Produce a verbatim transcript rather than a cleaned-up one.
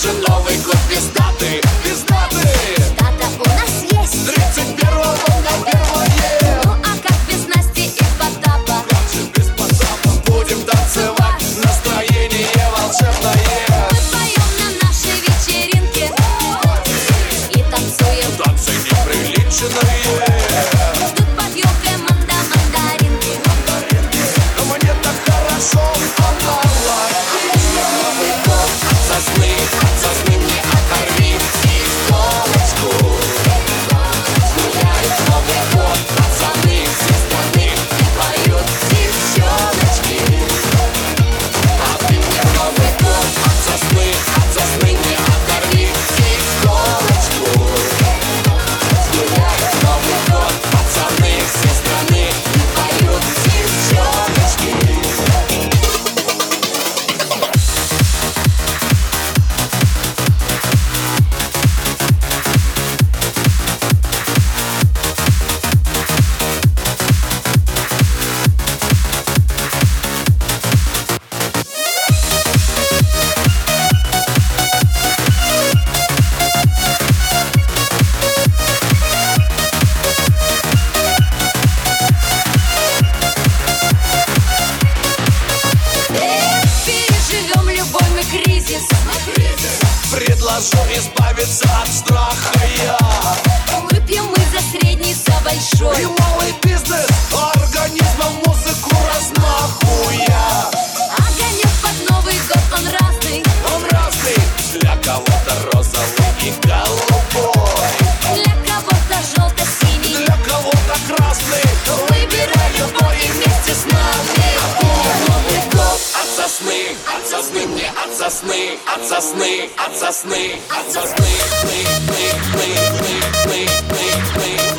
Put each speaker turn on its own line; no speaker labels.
же Новый год пиздатый, пиздатый.
Дата у нас есть
Тридцать первого на первое.
Ну а как без Насти и Потапа?
Как же без Потапа? Будем танцевать, настроение волшебное.
Мы поем на нашей вечеринке и танцуем.
Танцы неприличные.
Ждут под елкой манда мандаринки.
Мне так хорошо, онлайн. Новый год от сосны, от сосны мне оторви иголочку. Гуляет Новый год, пацаны все страны и поют девчоночки. А ты мне Новый год от сосны, от сосны мне оторви иголочку. Гуляет Новый год, пацаны все страны и поют девчоночки.
Переживем любой мы кризис.
Предложу избавиться от страха я.
Выпьем мы за средний, за
И
большой.
малый бизнес, организмом музыку размахуя.
Огонек под Новый год, он разный.
Он разный, для кого-то розовый и голубой,
Для кого-то желто-синий.
для кого-то красный. Выбирай любой и вместе с нами. Новый год от сосны, от сосны мне, от сосны, от сосны, от сосны, от сосны, мы, мы, мы, мы, мы, мы, мы.